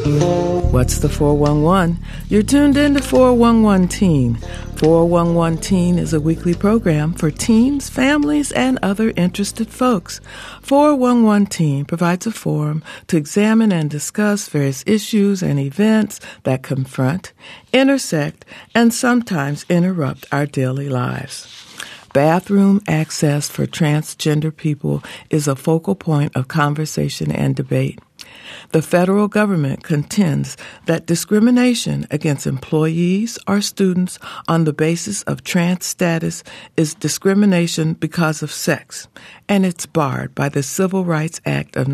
What's the 411? You're tuned in to 411 Teen. 411 Teen is a weekly program for teens, families, and other interested folks. 411 Teen provides a forum to examine and discuss various issues and events that confront, intersect, and sometimes interrupt our daily lives. Bathroom access for transgender people is a focal point of conversation and debate. The federal government contends that discrimination against employees or students on the basis of trans status is discrimination because of sex, and it's barred by the Civil Rights Act of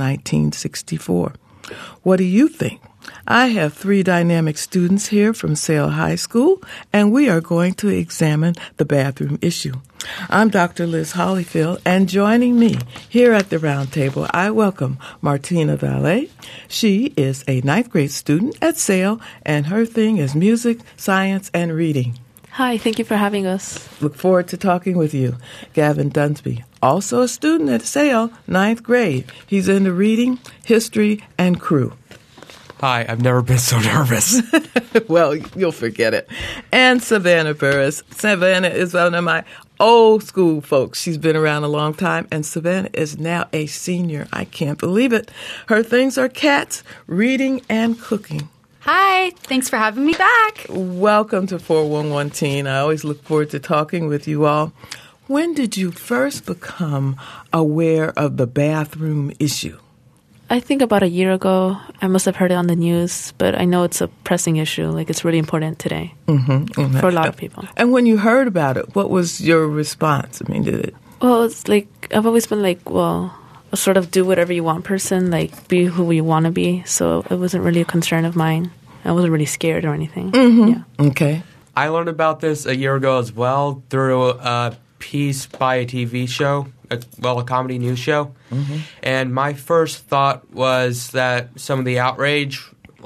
1964. What do you think? I have 3 dynamic students here from Sale High School, and we are going to examine the bathroom issue. I'm Dr. Liz Hollyfield, and joining me here at the round table, I welcome Martina Valle. She is a 9th grade student at Sale, and her thing is music, science, and reading. Hi, thank you for having us. Look forward to talking with you. Gavin Dunsby, also a student at Sale, 9th grade. He's into reading, history, and crew. Hi, I've never been so nervous. Well, you'll forget it. And Savannah Burris. Savannah is one of my old school folks. She's been around a long time, and Savannah is now a senior. I can't believe it. Her things are cats, reading, and cooking. Hi, thanks for having me back. Welcome to 411 Teen. I always look forward to talking with you all. When did you first become aware of the bathroom issue? I think about a year ago. I must have heard it on the news, but I know it's a pressing issue. Like, it's really important today for a lot of people. And when you heard about it, what was your response? I mean, did it? Well, it's like, I've always been like, well, a sort of do whatever you want person, like be who you want to be. So it wasn't really a concern of mine. I wasn't really scared or anything. Yeah. Okay. I learned about this a year ago as well through a piece by a TV show, a comedy news show. And my first thought was that some of the outrage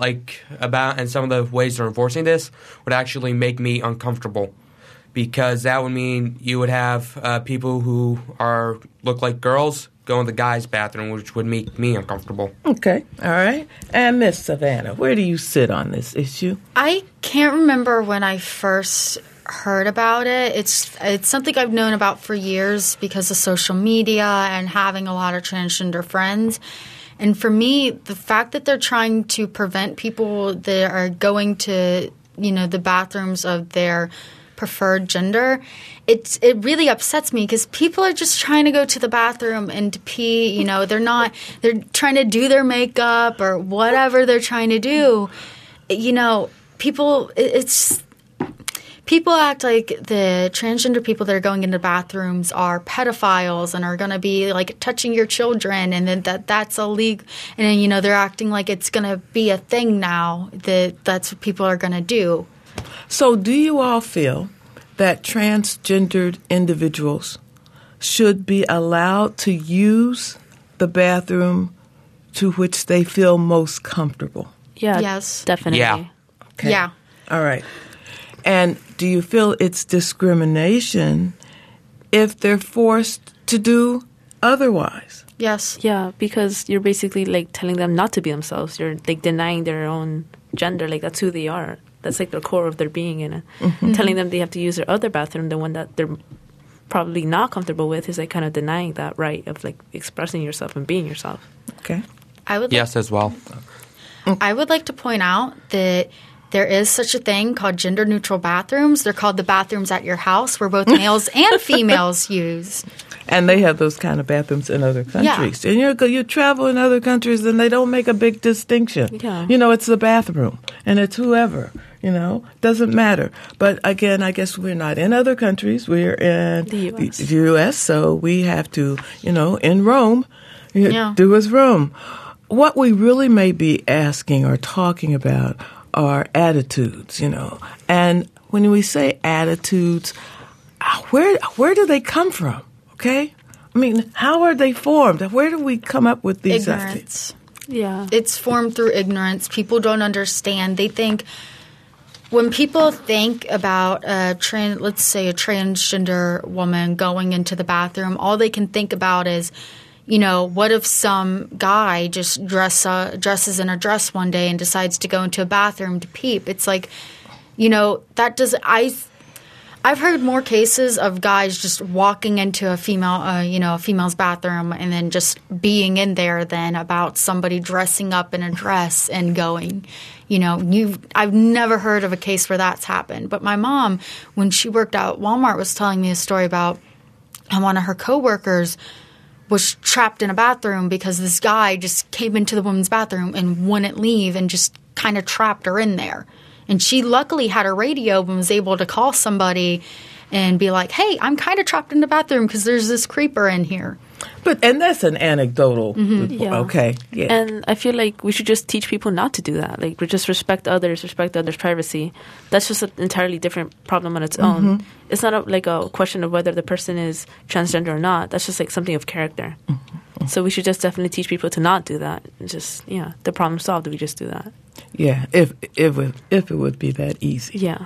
about and some of the ways they're enforcing this would actually make me uncomfortable, because that would mean you would have people who look like girls go in the guys' bathroom, which would make me uncomfortable. Okay. All right. And Miss Savannah, where do you sit on this issue? I can't remember when I first heard about it. It's something I've known about for years because of social media and having a lot of transgender friends. And for me, the fact that they're trying to prevent people that are going to, the bathrooms of their preferred gender, it really upsets me, because people are just trying to go to the bathroom and to pee. They're trying to do their makeup or whatever they're trying to do. People act like the transgender people that are going into bathrooms are pedophiles and are going to be like touching your children, and then that's illegal. And then, they're acting like it's going to be a thing now, that's what people are going to do. So do you all feel that transgendered individuals should be allowed to use the bathroom to which they feel most comfortable? Yeah. Yes. Definitely. Yeah. Okay. Yeah. All right. And do you feel it's discrimination if they're forced to do otherwise? Yes. Yeah, because you're basically like telling them not to be themselves. You're like denying their own gender. Like, that's who they are. That's like the core of their being. And telling them they have to use their other bathroom, the one that they're probably not comfortable with, is like kind of denying that right of like expressing yourself and being yourself. Okay. Yes, as well. I would like to point out that there is such a thing called gender-neutral bathrooms. They're called the bathrooms at your house, where both males and females use. And they have those kind of bathrooms in other countries. Yeah. And you travel in other countries, and they don't make a big distinction. Yeah. It's the bathroom, and it's whoever, doesn't matter. But again, I guess we're not in other countries. We're in the U.S., so we have to, in Rome, do as Rome. What we really may be asking or talking about are attitudes, And when we say attitudes, where do they come from? Okay? I mean, how are they formed? Where do we come up with these Ignorance. Yeah. It's formed through ignorance. People don't understand. They think, when people think about let's say a transgender woman going into the bathroom, all they can think about is, what if some guy just dresses in a dress one day and decides to go into a bathroom to peep? It's like, that does I've heard more cases of guys just walking into a female's bathroom and then just being in there than about somebody dressing up in a dress and going. I've never heard of a case where that's happened. But my mom, when she worked out at Walmart, was telling me a story about how one of her coworkers was trapped in a bathroom because this guy just came into the woman's bathroom and wouldn't leave and just kind of trapped her in there. And she luckily had a radio and was able to call somebody and be like, hey, I'm kind of trapped in the bathroom because there's this creeper in here. And that's an anecdotal. Yeah. Okay. Yeah. And I feel like we should just teach people not to do that. Like, just respect others' privacy. That's just an entirely different problem on its own. It's not a question of whether the person is transgender or not. That's just like something of character. So we should just definitely teach people to not do that. And just, the problem solved if we just do that. Yeah, if it would be that easy. Yeah.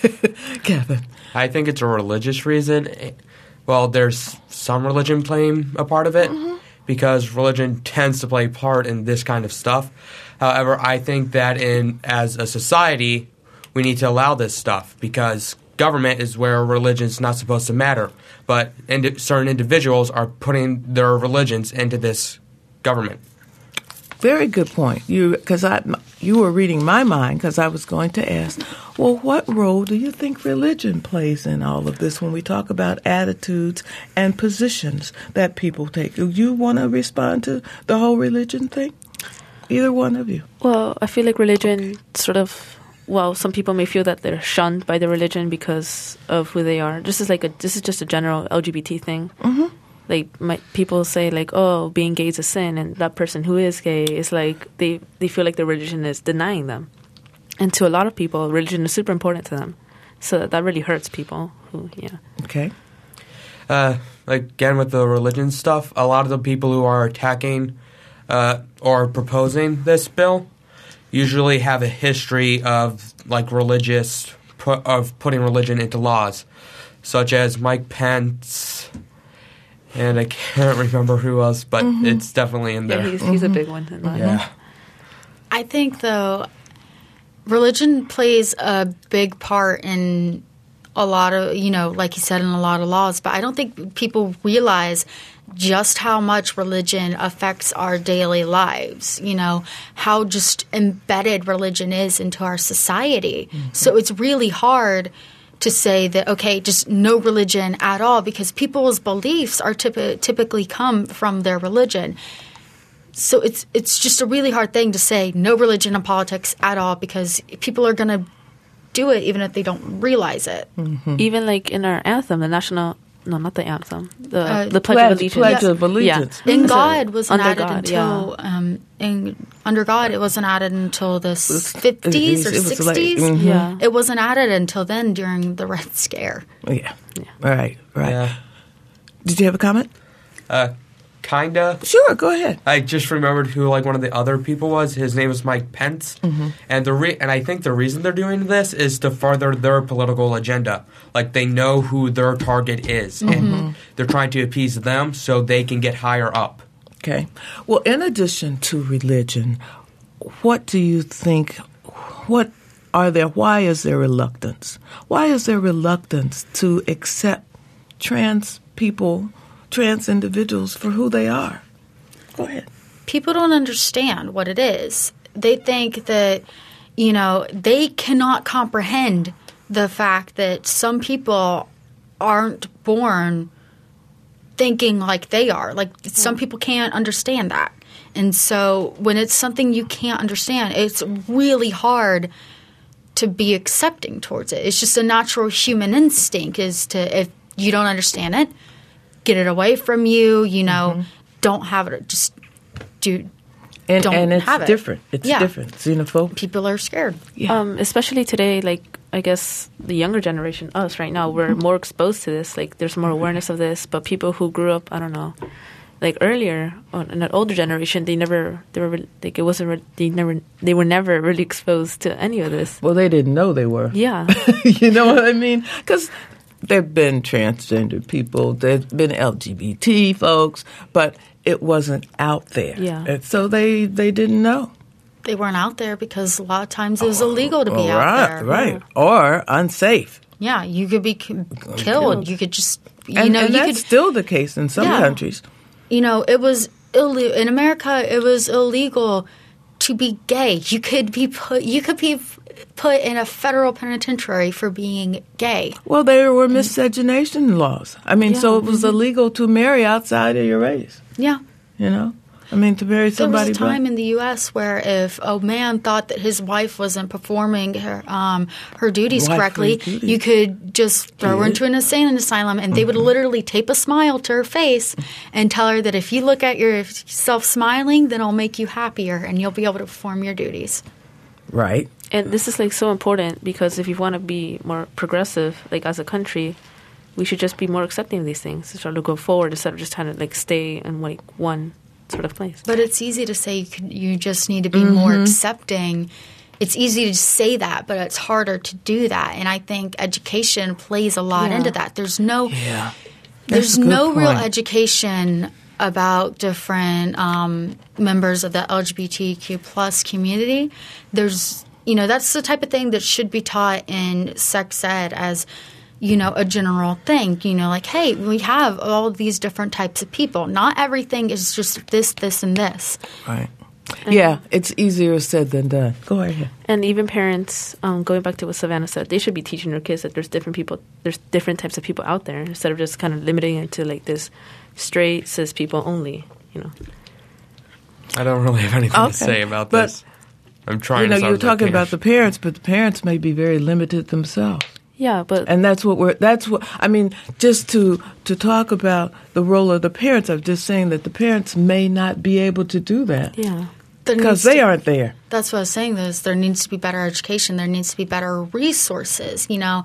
Kevin. I think it's a religious reason. Well, there's some religion playing a part of it because religion tends to play a part in this kind of stuff. However, I think that as a society, we need to allow this stuff because government is where religion is not supposed to matter. But certain individuals are putting their religions into this government. Very good point. You were reading my mind because I was going to ask, well, what role do you think religion plays in all of this when we talk about attitudes and positions that people take? Do you want to respond to the whole religion thing? Either one of you. Well, I feel like religion some people may feel that they're shunned by the religion because of who they are. This is just a general LGBT thing. Like, people say, like, oh, being gay is a sin, and that person who is gay is like, they feel like their religion is denying them. And to a lot of people, religion is super important to them. So that really hurts people Okay. Again, with the religion stuff, a lot of the people who are attacking or proposing this bill usually have a history of, of putting religion into laws, such as Mike Pence. And I can't remember who else, but it's definitely in there. Yeah, he's a big one. Yeah. I think, though, religion plays a big part in a lot of, like you said, in a lot of laws. But I don't think people realize just how much religion affects our daily lives, how just embedded religion is into our society. So it's really hard to say that, okay, just no religion at all, because people's beliefs are typically come from their religion. So it's just a really hard thing to say no religion in politics at all, because people are going to do it even if they don't realize it. Even like in our anthem, not the anthem, the Pledge of Allegiance. Pledge of Allegiance. In God wasn't added God, until under God, it wasn't added until the 50s or 60s. It wasn't added until then during the Red Scare. Yeah. Right. Yeah. Did you have a comment? Kinda. Sure, go ahead. I just remembered who one of the other people was. His name was Mike Pence, and and I think the reason they're doing this is to further their political agenda. Like, they know who their target is, and they're trying to appease them so they can get higher up. Okay. Well, in addition to religion, what do you think? Why is there reluctance? Why is there reluctance to accept trans people, trans individuals for who they are? Go ahead. People don't understand what it is. They think that, they cannot comprehend the fact that some people aren't born thinking like they are. Like, some people can't understand that. And so when it's something you can't understand, it's really hard to be accepting towards it. It's just a natural human instinct is to, if you don't understand it, get it away from you, don't have it. Just don't it's have it. Different. It's different. Xenophobe. People are scared. Yeah. Especially today, I guess the younger generation, us right now, we're more exposed to this. Like, there's more awareness of this. But people who grew up, I don't know, earlier, in an older generation, they were never really exposed to any of this. Well, they didn't know they were. Yeah. You know what I mean? Because there have been transgender people, there's been LGBT folks, but it wasn't out there. Yeah. And so they didn't know. They weren't out there because a lot of times it was illegal to be out there. Right. Or unsafe. Yeah, you could be killed. You could just, And that's still the case in some countries. It was illegal. In America, it was illegal to be gay. You could be put in a federal penitentiary for being gay. Well, there were miscegenation laws. I mean, so it was illegal to marry outside of your race. Yeah. I mean, to marry somebody. There was a time in the U.S. where if a man thought that his wife wasn't performing her duties correctly, you could just throw her into an insane asylum, and they would literally tape a smile to her face and tell her that if you look at yourself smiling, then it'll make you happier, and you'll be able to perform your duties. Right. And this is like so important because if you want to be more progressive, like as a country, we should just be more accepting of these things, start to go forward instead of just trying to like stay in like one sort of place. But it's easy to say you just need to be more accepting. It's easy to say that, but it's harder to do that. And I think education plays a lot into that. There's no real education about different members of the LGBTQ plus community. There's that's the type of thing that should be taught in sex ed as a general thing, like, hey, we have all these different types of people. Not everything is just this, this, and this. Right. Yeah, it's easier said than done. Go ahead. And even parents, going back to what Savannah said, they should be teaching their kids that there's different types of people out there instead of just kind of limiting it to like this straight, cis people only, I don't really have anything to say about this. I'm trying to you're talking about the parents, but the parents may be very limited themselves. Yeah, but and just to talk about the role of the parents, I'm just saying that the parents may not be able to do that. Yeah. Because they aren't there. That's what I was saying, there needs to be better education. There needs to be better resources, there are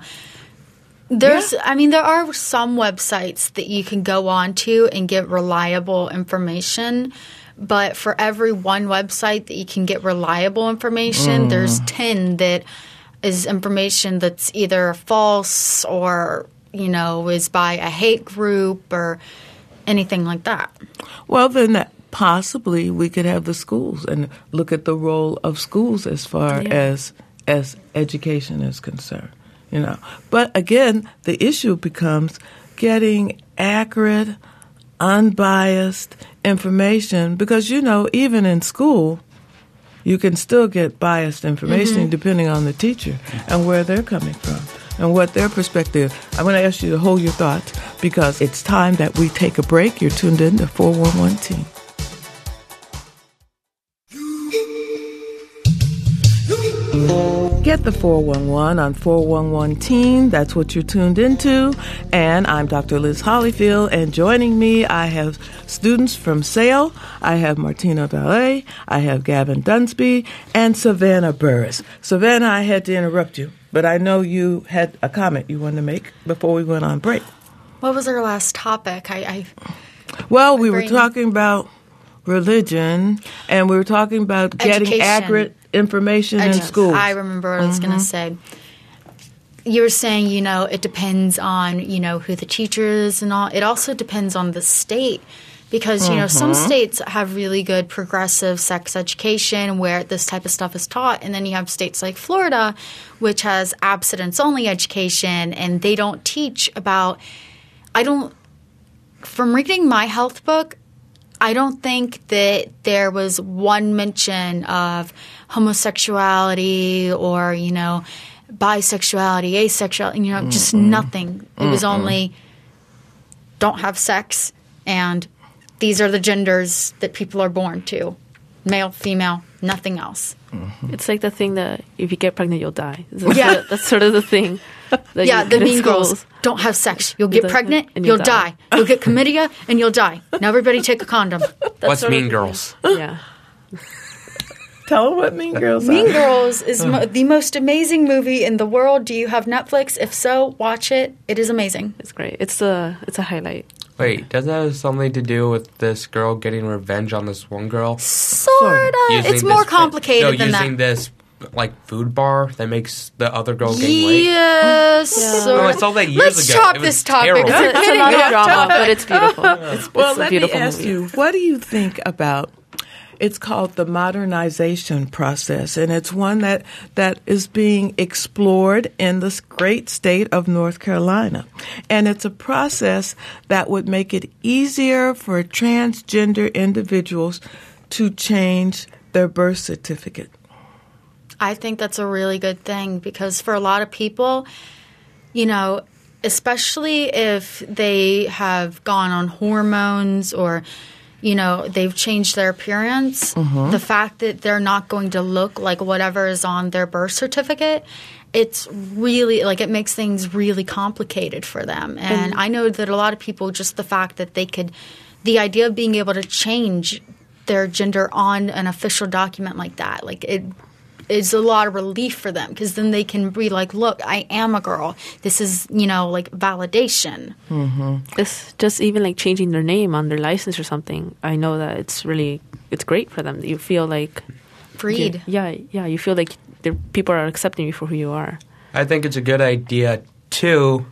some websites that you can go on to and get reliable information. But for every one website that you can get reliable information, there's 10 that is information that's either false or, is by a hate group or anything like that. Well, then possibly we could have the schools and look at the role of schools as far as education is concerned, But again, the issue becomes getting accurate, unbiased information because, even in school, you can still get biased information depending on the teacher and where they're coming from and what their perspective. I'm going to ask you to hold your thoughts because it's time that we take a break. You're tuned in to 411 Teen. Get the 411 on 411 Teen. That's what you're tuned into. And I'm Dr. Liz Hollyfield. And joining me, I have students from SAIL. I have Martina Ballet. I have Gavin Dunsby and Savannah Burris. Savannah, I had to interrupt you, but I know you had a comment you wanted to make before we went on break. What was our last topic? We were talking about religion, and we were talking about getting accurate information in schools. I remember what I was going to say. You were saying, it depends on, who the teacher is and all. It also depends on the state because, some states have really good progressive sex education where this type of stuff is taught. And then you have states like Florida, which has abstinence-only education, and they don't teach about – from reading my health book, I don't think that there was one mention of homosexuality or, bisexuality, asexuality, just nothing. It was only don't have sex and these are the genders that people are born to. Male, female, nothing else. It's like the thing that if you get pregnant, you'll die. That's sort of the thing. The Mean Girls. Don't have sex. You'll get pregnant and you'll die. You'll get chlamydia and you'll die. Now everybody take a condom. What's Mean Girls? Yeah. Tell them what Mean Girls are. Mean Girls is the most amazing movie in the world. Do you have Netflix? If so, watch it. It is amazing. It's great. It's a highlight. Wait, doesn't that have something to do with this girl getting revenge on this one girl? Sort of. It's more complicated than that. Using this like food bar that makes the other girl gain weight? Yes. Oh, I saw that years Let's ago. drop It was this topic. terrible. It's a lot of drama, but it's beautiful. It's Well, a let beautiful me ask movie. you, what do you think about? It's called the modernization process, and it's one that is being explored in this great state of North Carolina. And it's a process that would make it easier for transgender individuals to change their birth certificate. I think that's a really good thing because for a lot of people, you know, especially if they have gone on hormones or, you know, they've changed their appearance, the fact that they're not going to look like whatever is on their birth certificate, it's really, like, it makes things really complicated for them. And I know that a lot of people, just the fact that they could, the idea of being able to change their gender on an official document like that, like, it is a lot of relief for them because then they can be like, look, I am a girl. This is, you know, like validation. It's just even like changing their name on their license or something. I know that it's great for them. You feel like Freed. You feel like people are accepting you for who you are. I think it's a good idea too,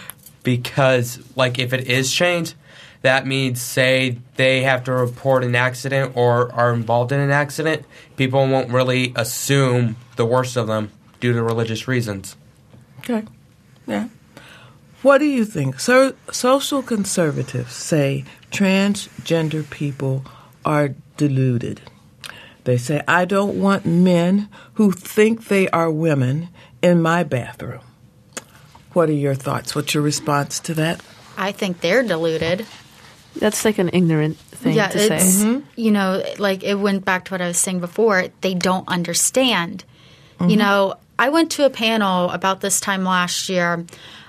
because like if it is changed, that means, say, they have to report an accident or are involved in an accident, people won't really assume the worst of them due to religious reasons. Okay. Yeah. What do you think? So, social conservatives say transgender people are deluded. They say, I don't want men who think they are women in my bathroom. What are your thoughts? What's your response to that? I think they're deluded. That's like an ignorant thing to say. It's, you know, like it went back to what I was saying before. They don't understand. You know, I went to a panel about this time last year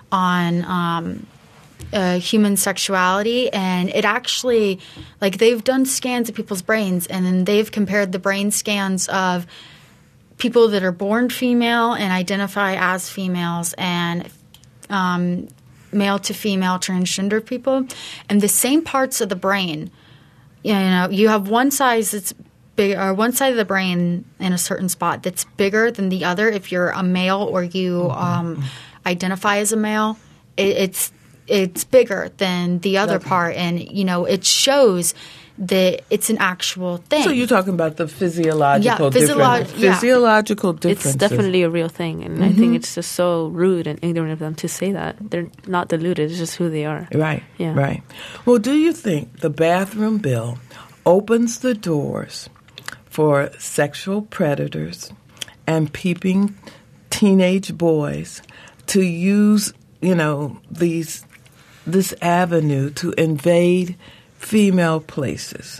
on human sexuality, and it actually, like, they've done scans of people's brains, and then they've compared the brain scans of people that are born female and identify as females and male to female transgender people, and the same parts of the brain, you know, you have one side that's big, or one side of the brain in a certain spot that's bigger than the other. If you're a male or you identify as a male, it's bigger than the other part, and you know, it shows that it's an actual thing. So you're talking about the physiological differences. It's definitely a real thing, and I think it's just so rude and ignorant of them to say that. They're not deluded, it's just who they are. Right, Yeah. right. Well, do you think the bathroom bill opens the doors for sexual predators and peeping teenage boys to use, you know, this avenue to invade female places?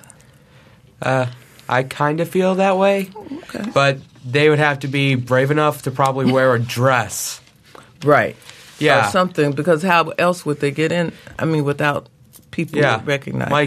I kind of feel that way, but they would have to be brave enough to probably wear a dress. Right. Yeah. Or something, because how else would they get in? I mean, without people recognizing. Mike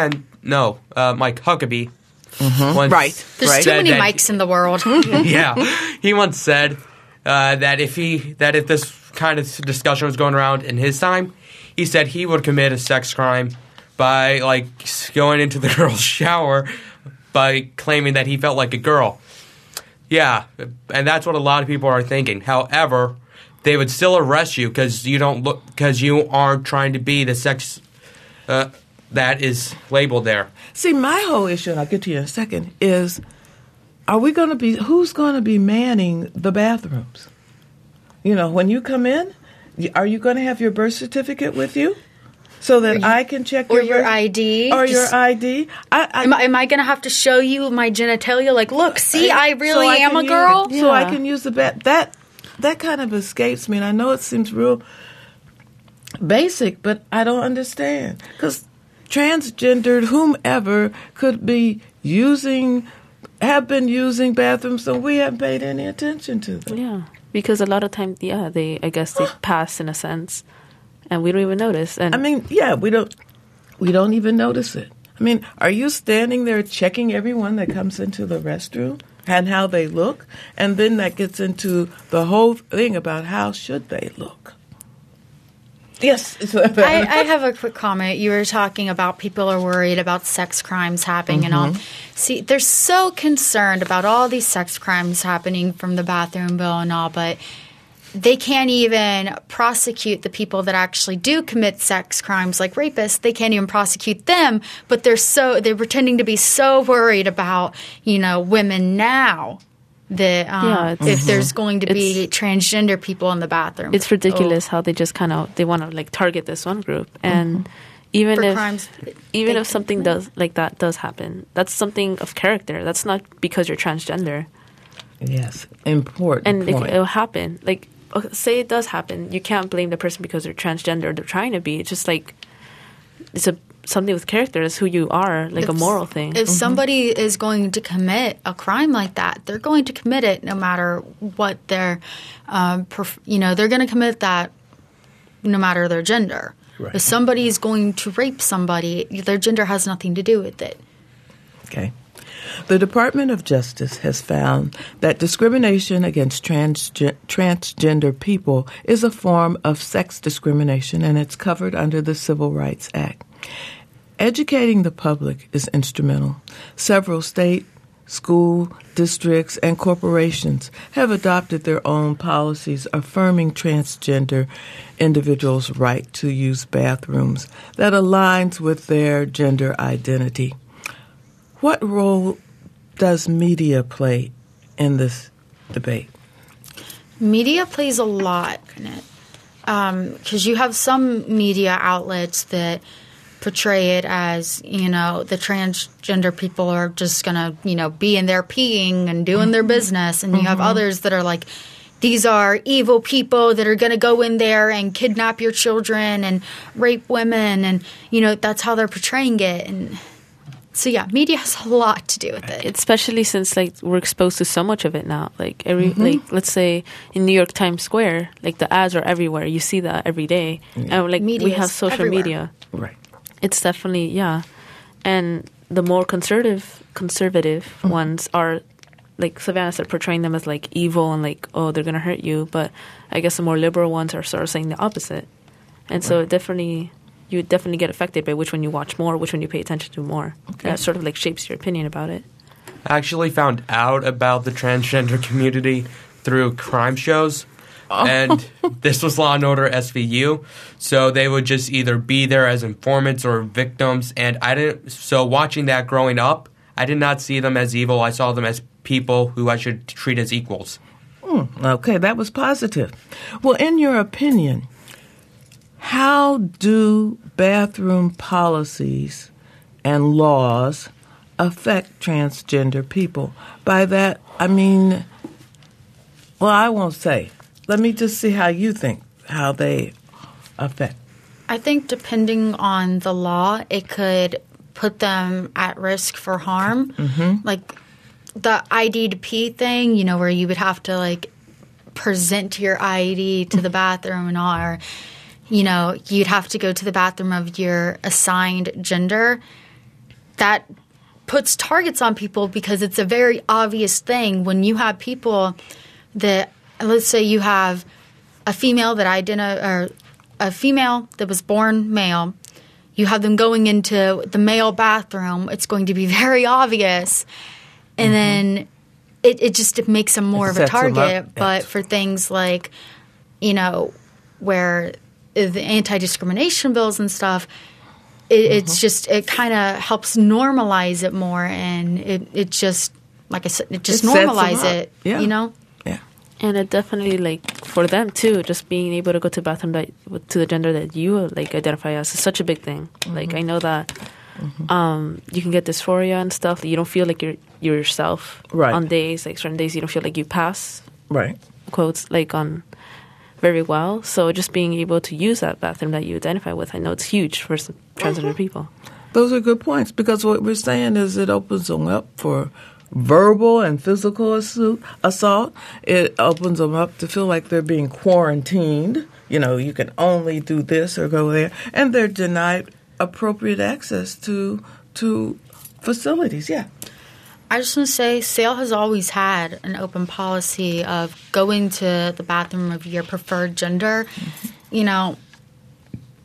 Huckabee. Once Right. There's too said many that- mics in the world. Yeah, he once said that if this kind of discussion was going around in his time, he said he would commit a sex crime by like going into the girl's shower by claiming that he felt like a girl. Yeah, and that's what a lot of people are thinking. However, they would still arrest you because you aren't trying to be the sex that is labeled there. See, my whole issue, and I'll get to you in a second, is who's going to be manning the bathrooms? You know, when you come in, are you going to have your birth certificate with you so that I can check or your ID? Or your ID? Am I going to have to show you my genitalia? Like, look, see, I really am a girl? So I can use the that kind of escapes me, and I know it seems real basic, but I don't understand. Because transgendered whomever could have been using bathrooms, so we haven't paid any attention to them. Yeah, because a lot of times, I guess they pass in a sense, and we don't even notice. And I mean, we don't even notice it. I mean, are you standing there checking everyone that comes into the restroom and how they look? And then that gets into the whole thing about how should they look. Yes. I have a quick comment. You were talking about people are worried about sex crimes happening and all. See, they're so concerned about all these sex crimes happening from the bathroom bill and all, but they can't even prosecute the people that actually do commit sex crimes like rapists. They can't even prosecute them, but they're pretending to be so worried about, women now that if there's going to be transgender people in the bathroom. It's ridiculous how they just they want to target this one group. And even if something does happen, that's something of character. That's not because you're transgender. Yes, important and point. It'll happen. Say it does happen, you can't blame the person because they're transgender or they're trying to be. It's just it's something with character. It's who you are, a moral thing. If somebody is going to commit a crime like that, they're going to commit it no matter what they're going to commit that no matter their gender. Right. If somebody is going to rape somebody, their gender has nothing to do with it. Okay. The Department of Justice has found that discrimination against transgender people is a form of sex discrimination, and it's covered under the Civil Rights Act. Educating the public is instrumental. Several state, school, districts, and corporations have adopted their own policies affirming transgender individuals' right to use bathrooms that aligns with their gender identity. What role does media play in this debate? Media plays a lot in it because you have some media outlets that portray it as, the transgender people are just going to, be in there peeing and doing their business. And you have others that are like, these are evil people that are going to go in there and kidnap your children and rape women. And, that's how they're portraying it. And so, yeah, media has a lot to do with it. Especially since, we're exposed to so much of it now. Let's say in New York Times Square, the ads are everywhere. You see that every day. And, we have social everywhere. Media. Right. It's definitely, yeah. And the more conservative ones are, Savannah said, portraying them as, evil and, they're going to hurt you. But I guess the more liberal ones are sort of saying the opposite. And so you would definitely get affected by which one you watch more, which one you pay attention to more. Okay. That sort of shapes your opinion about it. I actually found out about the transgender community through crime shows. And this was Law & Order SVU. So they would just either be there as informants or victims. And so watching that growing up, I did not see them as evil. I saw them as people who I should treat as equals. Okay, that was positive. Well, in your opinion, how do bathroom policies and laws affect transgender people? By that, I mean, I won't say. Let me just see how you think, how they affect. I think depending on the law, it could put them at risk for harm. Mm-hmm. The ID to pee thing, where you would have to, present your ID to the bathroom and all, or you'd have to go to the bathroom of your assigned gender. That puts targets on people because it's a very obvious thing when you have people that, let's say you have a female that a female that was born male. You have them going into the male bathroom. It's going to be very obvious, and then it makes them more of a target. But for things like, where the anti-discrimination bills and stuff, it's just, it kind of helps normalize it more, and it just, like I said, it just normalizes it, Yeah. Yeah. And it definitely, for them, too, just being able to go to the bathroom to the gender that you, identify as is such a big thing. I know that you can get dysphoria and stuff. You don't feel like you're yourself on days, certain days you don't feel like you pass, quotes, on very well. So just being able to use that bathroom that you identify with, I know it's huge for some transgender people. Those are good points, because what we're saying is it opens them up for verbal and physical assault. It opens them up to feel like they're being quarantined. You can only do this or go there. And they're denied appropriate access to facilities. Yeah. I just want to say SAIL has always had an open policy of going to the bathroom of your preferred gender.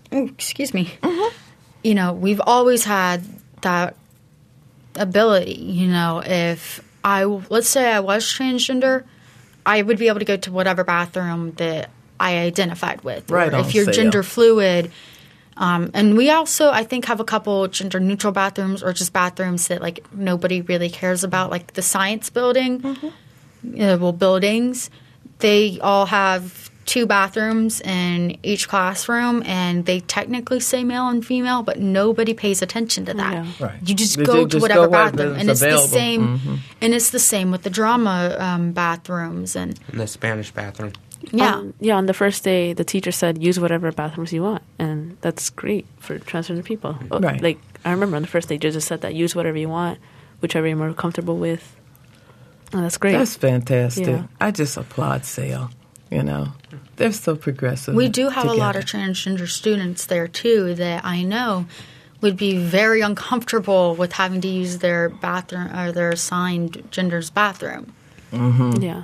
excuse me, you know, we've always had that ability. You know, if let's say I was transgender, I would be able to go to whatever bathroom that I identified with. Right. Or if you're gender fluid. And we also, I think, have a couple gender neutral bathrooms or just bathrooms that like nobody really cares about, like the science building, buildings. They all have 2 bathrooms in each classroom, and they technically say male and female, but nobody pays attention to that. Yeah. Right. You just go to whatever bathroom, and it's available. the same. And it's the same with the drama bathrooms and In the Spanish bathroom. On the first day, the teacher said, use whatever bathrooms you want. And that's great for transgender people. Right. Like, I remember on the first day, just said that, use whatever you want, whichever you're more comfortable with. And that's great. That's fantastic. Yeah. I just applaud SAIL. You know, they're so progressive. we do have together. a lot of transgender students there too that I know would be very uncomfortable with having to use their bathroom or their assigned gender's bathroom. Yeah.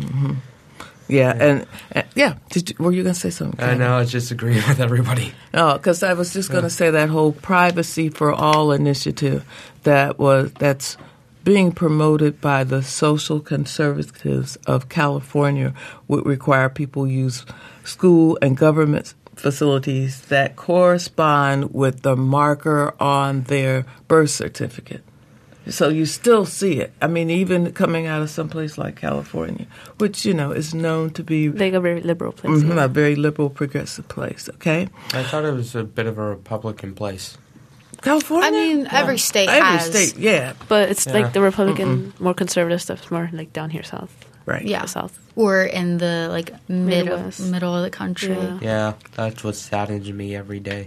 Yeah, and were you going to say something? I know, I was just agreeing with everybody. Oh, because I was just going to say that whole Privacy for All initiative that's being promoted by the social conservatives of California would require people use school and government facilities that correspond with the marker on their birth certificate. So you still see it. I mean, even coming out of someplace like California, which, you know, is known to be Like a very liberal place. a very liberal, progressive place, okay? I thought it was a bit of a Republican place. California? I mean, every state Every has. state, yeah. But it's Yeah. like the Republican, more conservative stuff, more like down here south. Right. Yeah. The south. Or in the like Midwest. middle of the country. Yeah. Yeah, that's what saddens me every day.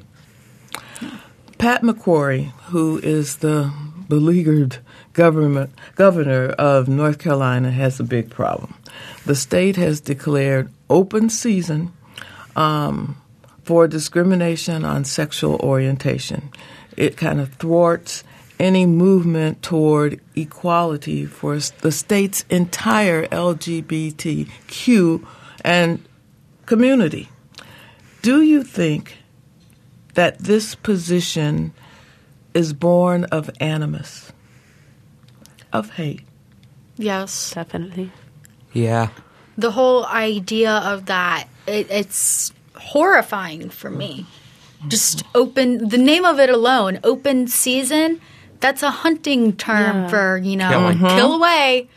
Pat McCrory, who is the beleaguered governor of North Carolina, has a big problem. The state has declared open season for discrimination on sexual orientation. It kind of thwarts any movement toward equality for the state's entire LGBTQ and community. Do you think that this position is born of animus, of hate? Yes. Definitely. Yeah. The whole idea of that, it's horrifying for me. Just the name of it alone, open season, that's a hunting term for, kill away.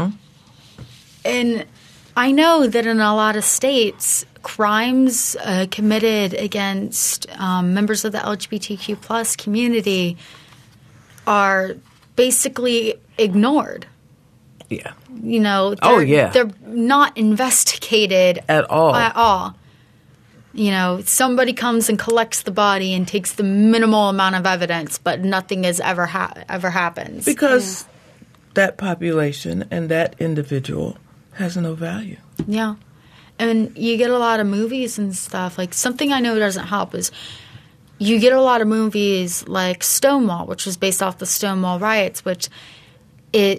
And I know that in a lot of states, crimes committed against members of the LGBTQ plus community are basically ignored. Yeah. You know, they're not investigated At all. You know, somebody comes and collects the body and takes the minimal amount of evidence, but nothing has ever happens. Because that population and that individual has no value. Yeah. And you get a lot of movies and stuff. Like, something I know doesn't help is you get a lot of movies like Stonewall, which was based off the Stonewall riots, which it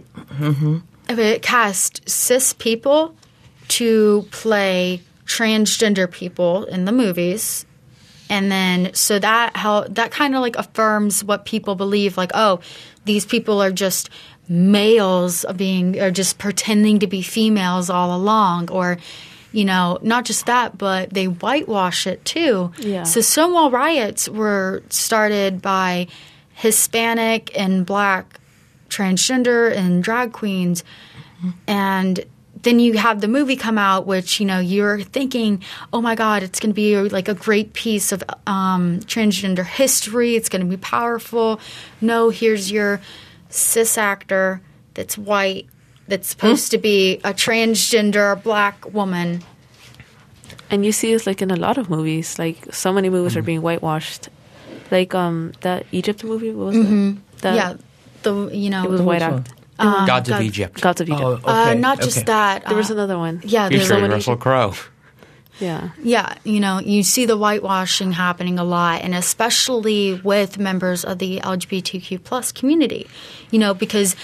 cast cis people to play transgender people in the movies. And then so that kind of like affirms what people believe, like, oh, these people are just males or just pretending to be females all along, or not just that, but they whitewash it too. Yeah. So Stonewall riots were started by Hispanic and Black transgender and drag queens, and then you have the movie come out, which, you're thinking, oh, my God, it's going to be like a great piece of transgender history. It's going to be powerful. No, here's your cis actor that's white that's supposed to be a transgender Black woman. And you see this like in a lot of movies. Like, so many movies are being whitewashed. Like that Egypt movie, what was it? It was white act. Gods of Egypt. Gods of Egypt. Oh, okay. Not just that. There was another one. Yeah, there's Featuring Russell Crowe. Yeah. Yeah, you see the whitewashing happening a lot, and especially with members of the LGBTQ plus community, because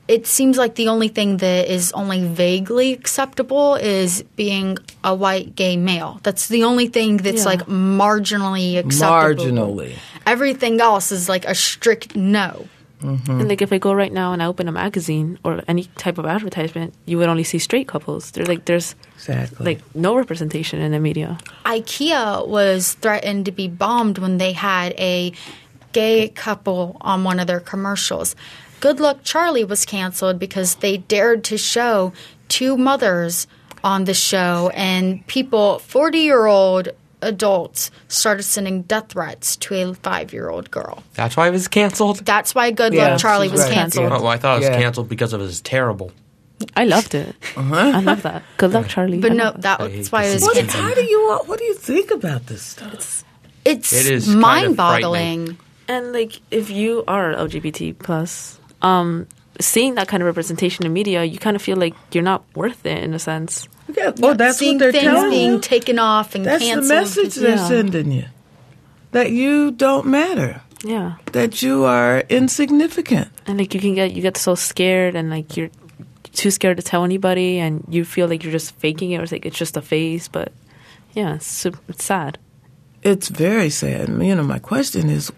it seems like the only thing that is only vaguely acceptable is being a white gay male. That's the only thing that's like marginally acceptable. Marginally. Everything else is like a strict no. Mm-hmm. And like if I go right now and I open a magazine or any type of advertisement, you would only see straight couples. There's Exactly. like no representation in the media. IKEA was threatened to be bombed when they had a gay couple on one of their commercials. Good Luck Charlie was canceled because they dared to show two mothers on the show, and people, 40-year-old adults, started sending death threats to a 5-year-old girl. That's why it was canceled? That's why Good Yeah, Luck Charlie she's was right. canceled. Oh, I thought it was Yeah. canceled because it was terrible. I loved it. I love that. Good luck, Charlie. But I no, love that's why it was What canceled. do you think about this stuff? It's It is kind of mind-boggling. And like, if you are LGBT plus, seeing that kind of representation in media, you kind of feel like you're not worth it in a sense. Yeah, well, that's Seeing what they're things telling being you. taken off and That's canceled. the message they're Yeah. sending you. That you don't matter. Yeah, That you are insignificant. and like you get so scared, and like you're too scared to tell anybody, and you feel like you're just faking it, or it's like it's just a phase. But yeah, it's sad. It's very sad. You know, my question is,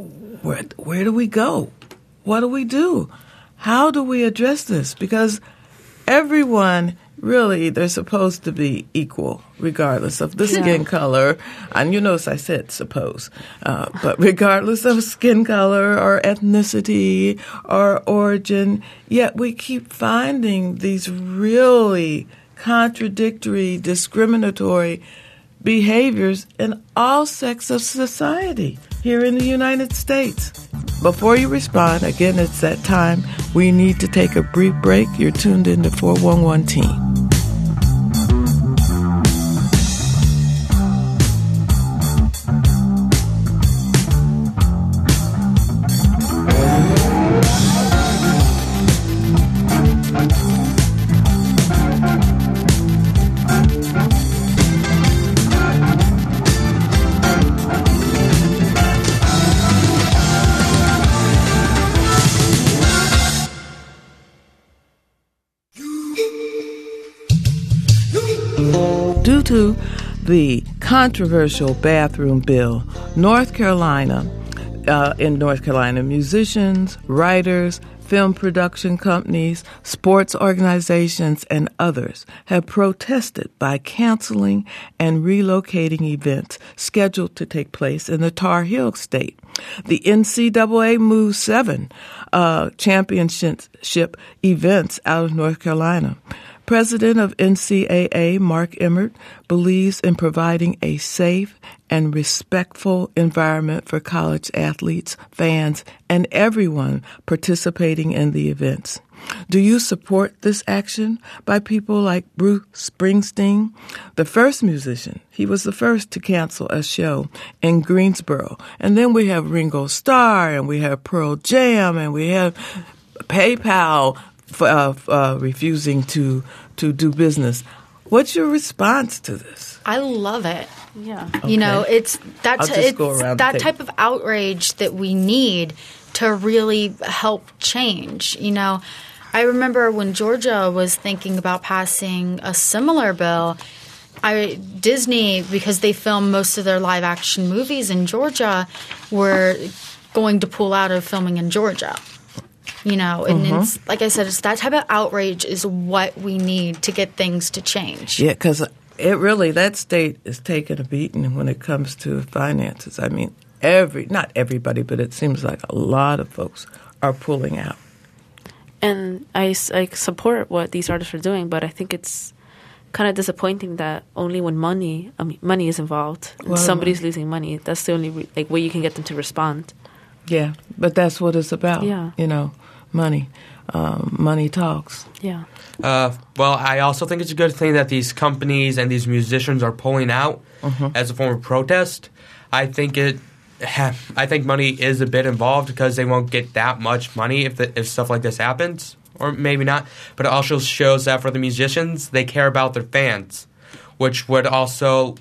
where do we go? What do we do? How do we address this? Because everyone, really, they're supposed to be equal, regardless of the skin color. And you notice I said suppose. But regardless of skin color or ethnicity or origin, yet we keep finding these really contradictory, discriminatory behaviors in all sects of society here in the United States. Before you respond, again, it's that time. We need to take a brief break. You're tuned into 411 Teen. Due to the controversial bathroom bill, in North Carolina, musicians, writers, film production companies, sports organizations, and others have protested by canceling and relocating events scheduled to take place in the Tar Heel State. The NCAA moved 7 championship events out of North Carolina. President of NCAA, Mark Emmert, believes in providing a safe and respectful environment for college athletes, fans, and everyone participating in the events. Do you support this action by people like Bruce Springsteen, the first musician? He was the first to cancel a show in Greensboro. And then we have Ringo Starr, and we have Pearl Jam, and we have PayPal refusing to do business. What's your response to this? I love it. Yeah. You know, it's I'll just go around the that table. type of outrage that we need to really help change. You know, I remember when Georgia was thinking about passing a similar bill, Disney, because they film most of their live action movies in Georgia, were going to pull out of filming in Georgia. You know, and it's like I said, it's that type of outrage is what we need to get things to change. Yeah, because that state is taking a beating when it comes to finances. I mean, not everybody, but it seems like a lot of folks are pulling out. And I support what these artists are doing, but I think it's kind of disappointing that only when money is involved and somebody's losing money, that's the only way you can get them to respond. Yeah, but that's what it's about. Yeah. You know, money. Money talks. Yeah. Well, I also think it's a good thing that these companies and these musicians are pulling out as a form of protest. I think money is a bit involved because they won't get that much money if stuff like this happens, or maybe not. But it also shows that for the musicians, they care about their fans, which would also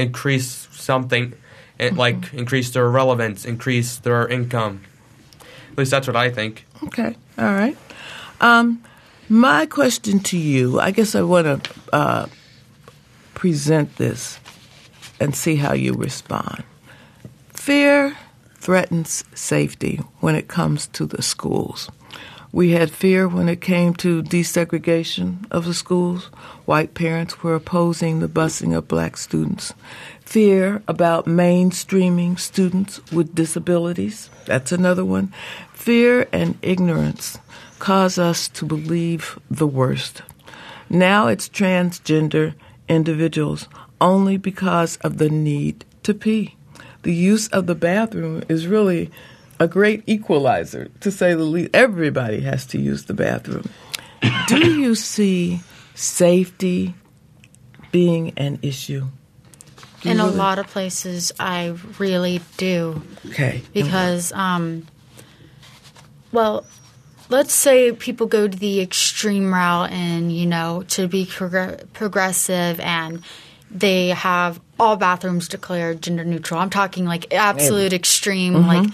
increase something, increase their relevance, increase their income. At least that's what I think. Okay. All right. My question to you, I guess I want to present this and see how you respond. Fear threatens safety when it comes to the schools. We had fear when it came to desegregation of the schools. White parents were opposing the busing of black students. Fear about mainstreaming students with disabilities. That's another one. Fear and ignorance cause us to believe the worst. Now it's transgender individuals only because of the need to pee. The use of the bathroom is really a great equalizer, to say the least. Everybody has to use the bathroom. Do you see safety being an issue? In a lot of places, I really do. Okay. Because, let's say people go to the extreme route and, to be progressive, and they have all bathrooms declared gender neutral. I'm talking like absolute extreme,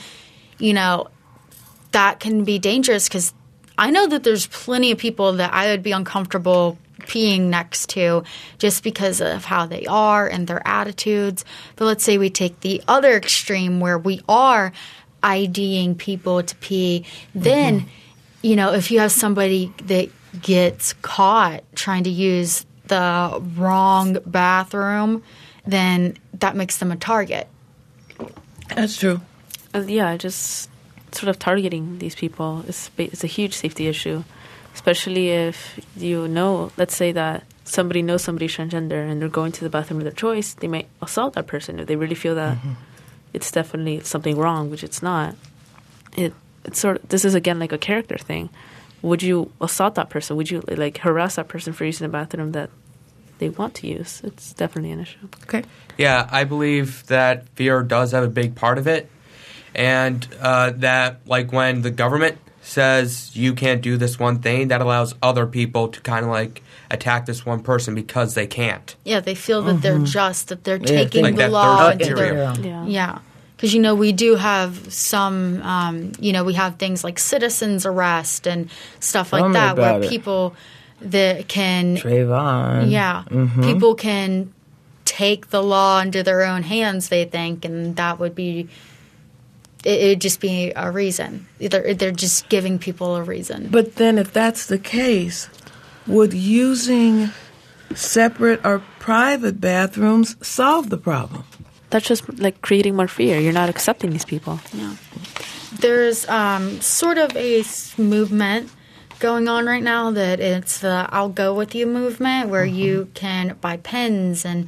that can be dangerous, because I know that there's plenty of people that I would be uncomfortable peeing next to just because of how they are and their attitudes. But let's say we take the other extreme where we are IDing people to pee, then if you have somebody that gets caught trying to use the wrong bathroom, then that makes them a target. That's true. Just sort of targeting these people is a huge safety issue, especially if let's say that somebody knows somebody's transgender and they're going to the bathroom of their choice, they might assault that person if they really feel that it's definitely something wrong, which it's not. This is again like a character thing. Would you assault that person? Would you harass that person for using a bathroom that they want to use? It's definitely an issue. Okay. Yeah, I believe that fear does have a big part of it. And that, when the government says you can't do this one thing, that allows other people to kind of attack this one person because they can't. Yeah, they feel that they're that they're taking the law into their... Yeah. Because, we do have some, we have things like citizens arrest and stuff like that, where people that can... Trayvon. Yeah. People can take the law into their own hands, they think, and that would be... It would just be a reason. They're just giving people a reason. But then if that's the case, would using separate or private bathrooms solve the problem? That's just creating more fear. You're not accepting these people. Yeah. There's sort of a movement going on right now that it's the I'll Go With You movement, where you can buy pens and,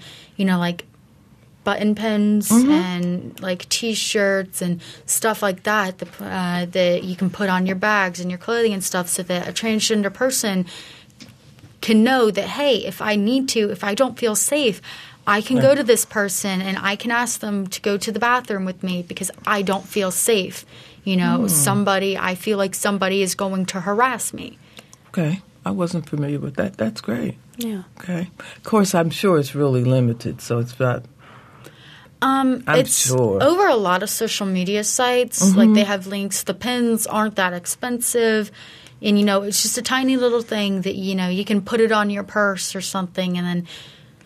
button pens and T-shirts and stuff like that that you can put on your bags and your clothing and stuff, so that a transgender person can know that, hey, if I don't feel safe, I can go to this person and I can ask them to go to the bathroom with me because I don't feel safe. I feel like somebody is going to harass me. Okay. I wasn't familiar with that. That's great. Yeah. Okay. Of course, I'm sure it's really limited, so it's not... it's sure. over a lot of social media sites. They have links. The pens aren't that expensive. And, it's just a tiny little thing that, you can put it on your purse or something. And then,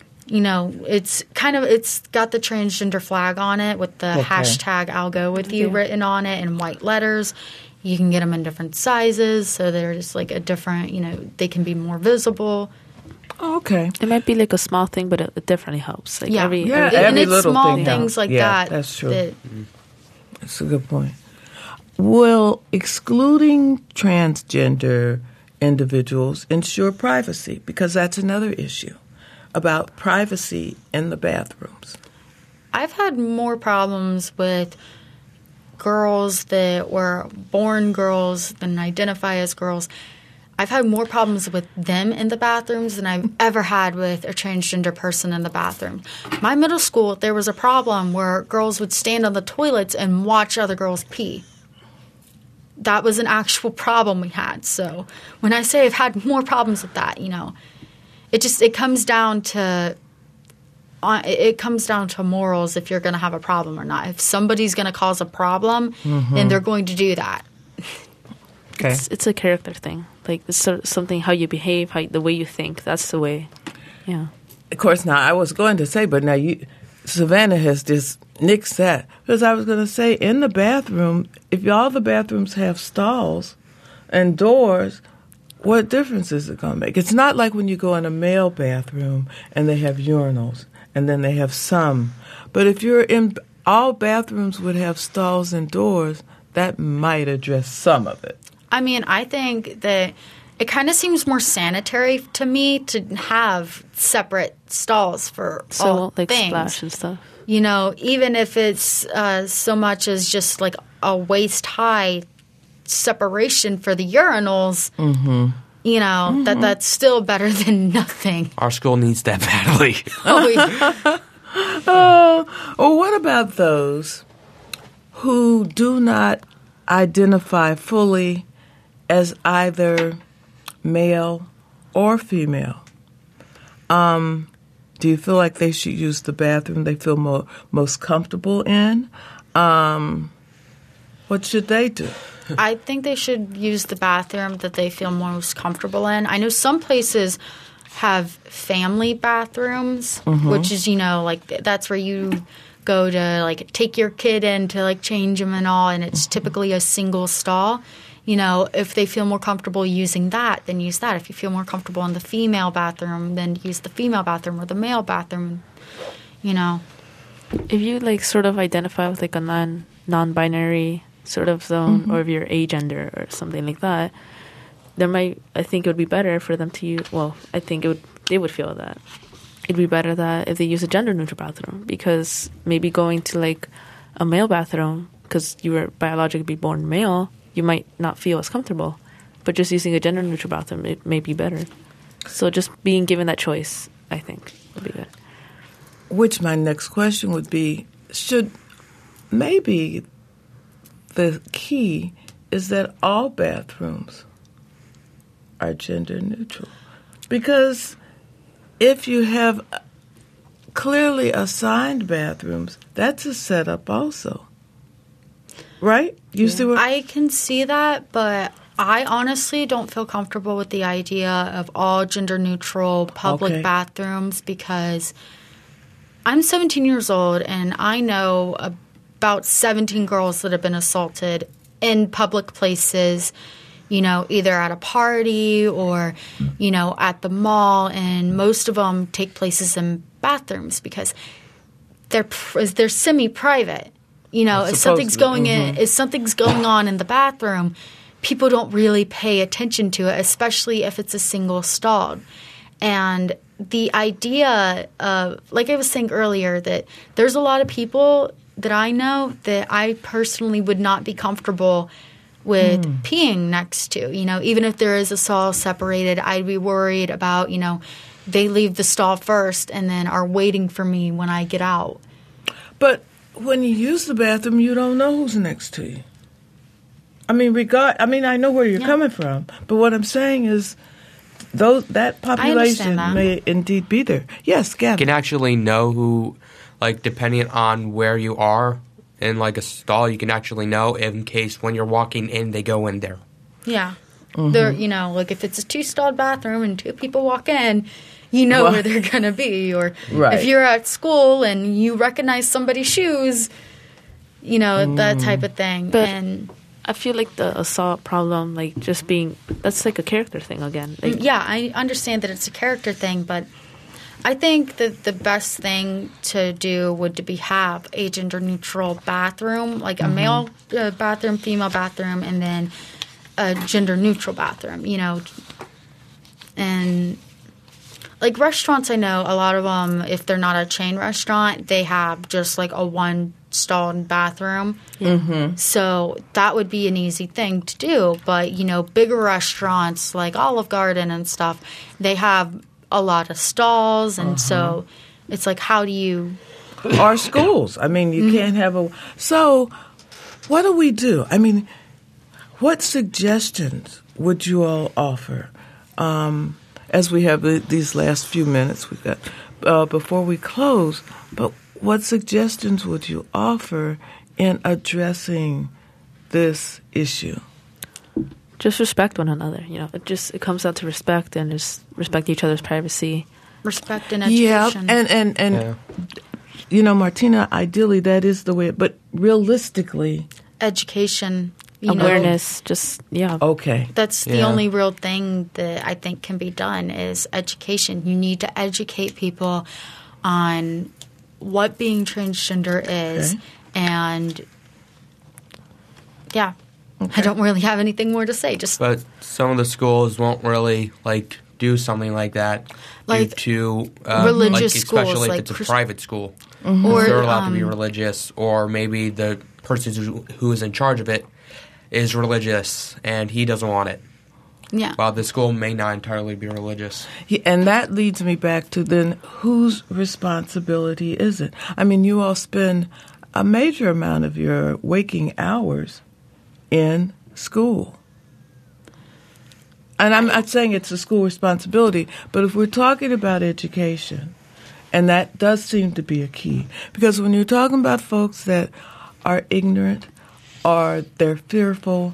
it's got the transgender flag on it with the hashtag I'll Go With You written on it in white letters. You can get them in different sizes. So they're just a different, they can be more visible. Oh, okay. It might be a small thing, but it definitely helps. Every it's little small thing things helps. that. That's true. That's a good point. Will excluding transgender individuals ensure privacy? Because that's another issue about privacy in the bathrooms. I've had more problems with girls that were born girls than identify as girls. I've had more problems with them in the bathrooms than I've ever had with a transgender person in the bathroom. My middle school, there was a problem where girls would stand on the toilets and watch other girls pee. That was an actual problem we had. So when I say I've had more problems with that, it comes down to morals if you're going to have a problem or not. If somebody's going to cause a problem, then they're going to do that. Okay. It's a character thing. Like it's something how you behave, the way you think. That's the way. Yeah. Of course, now I was going to say, but now Savannah has just nixed that, because I was going to say in the bathroom, if all the bathrooms have stalls and doors, what difference is it going to make? It's not like when you go in a male bathroom and they have urinals and then they have some. But if you're in all bathrooms would have stalls and doors, that might address some of it. I mean, I think that it kind of seems more sanitary to me to have separate stalls for all like things. splash and stuff. You know, even if it's so much as just like a waist-high separation for the urinals, you know, that's still better than nothing. Our school needs that badly. Or what about those who do not identify fully as either male or female? Do you feel like they should use the bathroom they feel most comfortable in? What should they do? I think they should use the bathroom that they feel most comfortable in. I know some places have family bathrooms, which is, you know, like that's where you go to like take your kid in to like change them and all, and it's typically a single stall. You know, if they feel more comfortable using that, then use that. If you feel more comfortable in the female bathroom, then use the female bathroom or the male bathroom, you know. If you like sort of identify with like a non-binary sort of zone, or if you're agender or something like that, I think it would be better for them to use, well, I think they would feel that it'd be better that if they use a gender neutral bathroom, because maybe going to like a male bathroom because you were biologically born male, you might not feel as comfortable, but just using a gender neutral bathroom, it may be better. So just being given that choice, I think, would be good. Which my next question would be, should maybe the key is that all bathrooms are gender neutral. Because if you have clearly assigned bathrooms, that's a setup also. Right? You see what I can see that, but I honestly don't feel comfortable with the idea of all gender neutral public bathrooms, because I'm 17 years old and I know about 17 girls that have been assaulted in public places, you know, either at a party or, you know, at the mall, and most of them take places in bathrooms because they're semi-private. You know, if something's going on in the bathroom, people don't really pay attention to it, especially if it's a single stall. And the idea of, like I was saying earlier, that there's a lot of people that I know that I personally would not be comfortable with peeing next to. You know, even if there is a stall separated, I'd be worried about, you know, they leave the stall first and then are waiting for me when I get out. But when you use the bathroom, you don't know who's next to you. I mean, I know where you're coming from, but what I'm saying is that population may indeed be there. Yes, Gavin. You can actually know who, like, depending on where you are in, like, a stall, you can actually know in case when you're walking in, they go in there. Yeah. They're, you know, like if it's a 2-stalled bathroom and 2 people walk in, you know where they're going to be. Or if you're at school and you recognize somebody's shoes, you know, that type of thing. But and I feel like the assault problem, like just being, that's like a character thing again. Like, yeah, I understand that it's a character thing, but I think that the best thing to do would be have a gender-neutral bathroom, like a male bathroom, female bathroom, and then a gender-neutral bathroom, you know. And like restaurants, I know a lot of them, if they're not a chain restaurant, they have just like a one-stalled bathroom. So that would be an easy thing to do. But, you know, bigger restaurants like Olive Garden and stuff, they have a lot of stalls. And so it's like, how do you... Or schools. I mean, you can't have a... So what do we do? I mean, what suggestions would you all offer? As we have these last few minutes we've got before we close, but what suggestions would you offer in addressing this issue? Just respect one another. It comes down to respect and just respect each other's privacy. Respect and education. Yeah, and Martina, ideally that is the way, but realistically, education, awareness, Okay. That's the only real thing that I think can be done is education. You need to educate people on what being transgender is, and I don't really have anything more to say. But some of the schools won't really do something like that due to religious schools, especially if it's a private school. Mm-hmm. Or they're allowed to be religious, or maybe the person who is in charge of it is religious and he doesn't want it. Yeah. While the school may not entirely be religious. Yeah, and that leads me back to then whose responsibility is it? I mean, you all spend a major amount of your waking hours in school. And I'm not saying it's a school responsibility, but if we're talking about education, and that does seem to be a key, because when you're talking about folks that are ignorant or they're fearful,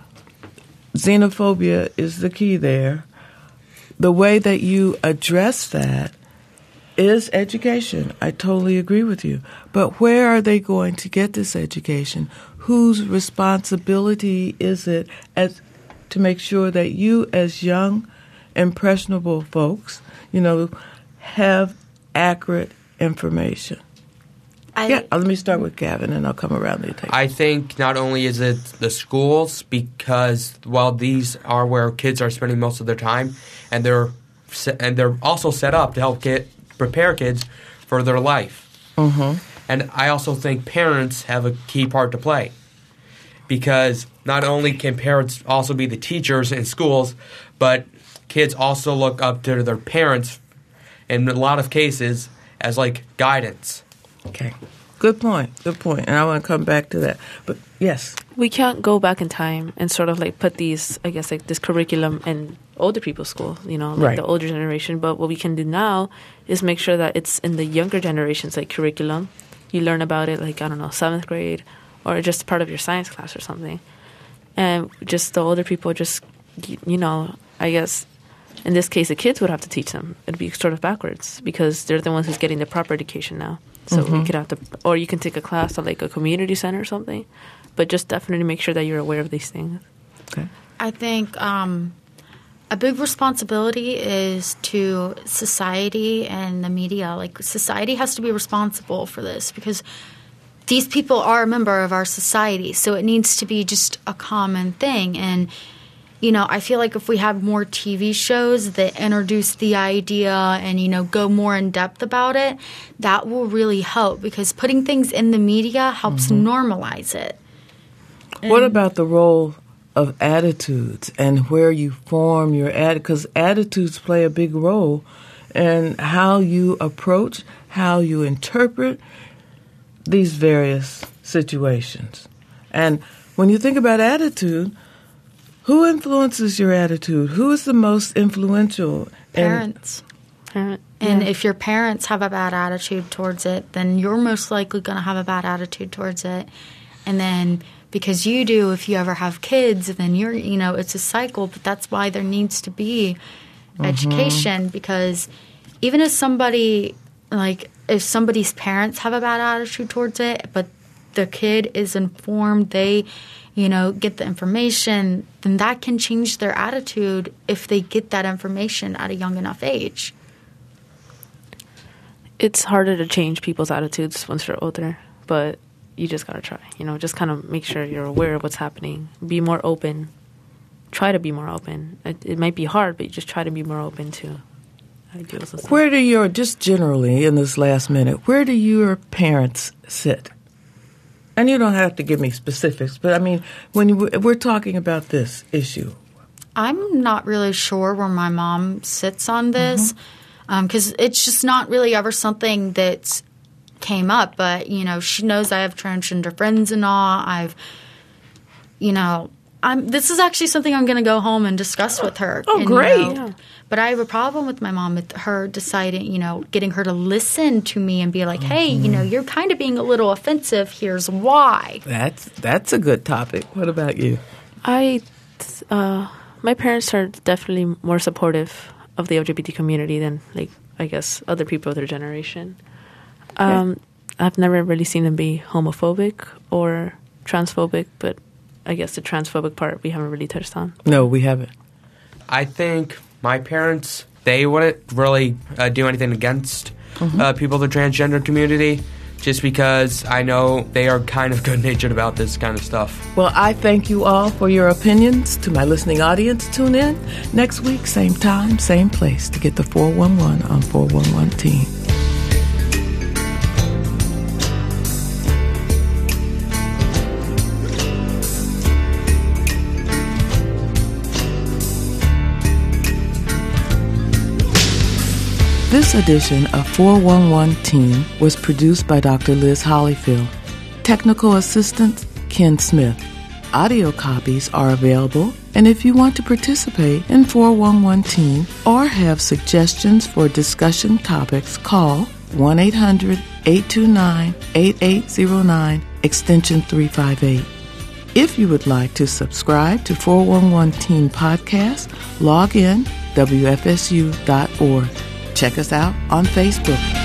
xenophobia is the key there. The way that you address that is education. I totally agree with you. But where are they going to get this education? Whose responsibility is it to make sure that you as young, impressionable folks, have accurate information? Let me start with Gavin, and I'll come around to you. I think not only is it the schools, because these are where kids are spending most of their time, and they're also set up to help prepare kids for their life. Mm-hmm. And I also think parents have a key part to play, because not only can parents also be the teachers in schools, but kids also look up to their parents in a lot of cases as guidance. Okay. Good point. And I want to come back to that. But yes. We can't go back in time and sort of put these, I guess, this curriculum in older people's school, right. The older generation. But what we can do now is make sure that it's in the younger generations, curriculum. You learn about it, 7th grade, or just part of your science class or something. And just the older people I guess, in this case, the kids would have to teach them. It'd be sort of backwards because they're the ones who's getting the proper education now. So we could have to, or you can take a class at a community center or something, but just definitely make sure that you're aware of these things. Okay. I think a big responsibility is to society and the media. Society has to be responsible for this because these people are a member of our society, so it needs to be just a common thing. And I feel like if we have more TV shows that introduce the idea and, go more in depth about it, that will really help because putting things in the media helps normalize it. What about the role of attitudes and where you form your attitude? Because attitudes play a big role in how you approach, how you interpret these various situations. And when you think about attitude, who influences your attitude? Who is the most influential? Parents. And if your parents have a bad attitude towards it, then you're most likely going to have a bad attitude towards it. And then because you do, if you ever have kids, then you're, it's a cycle. But that's why there needs to be education because even if somebody, if somebody's parents have a bad attitude towards it, but the kid is informed, they get the information, then that can change their attitude if they get that information at a young enough age. It's harder to change people's attitudes once they're older, but you just got to try. Just kind of make sure you're aware of what's happening. Be more open. Try to be more open. It might be hard, but you just try to be more open to ideals. Where do just generally in this last minute, where do your parents sit? And you don't have to give me specifics, but I mean, when we're talking about this issue. I'm not really sure where my mom sits on this because it's just not really ever something that's came up. But, she knows I have transgender friends and all. This is actually something I'm going to go home and discuss with her. Oh, great. But I have a problem with my mom, with her deciding, getting her to listen to me and be like, hey, you're kind of being a little offensive. Here's why. That's a good topic. What about you? I My parents are definitely more supportive of the LGBT community than, like, I guess, other people of their generation. I've never really seen them be homophobic or transphobic, but I guess the transphobic part we haven't really touched on. No, we haven't. I think my parents, they wouldn't really do anything against people of the transgender community, just because I know they are kind of good-natured about this kind of stuff. Well, I thank you all for your opinions. To my listening audience, tune in next week, same time, same place, to get the 411 on 411 Teen. This edition of 411 Teen was produced by Dr. Liz Hollyfield. Technical assistant, Ken Smith. Audio copies are available, and if you want to participate in 411 Teen or have suggestions for discussion topics, call 1-800-829-8809, extension 358. If you would like to subscribe to 411 Teen Podcast, log in WFSU.org. Check us out on Facebook.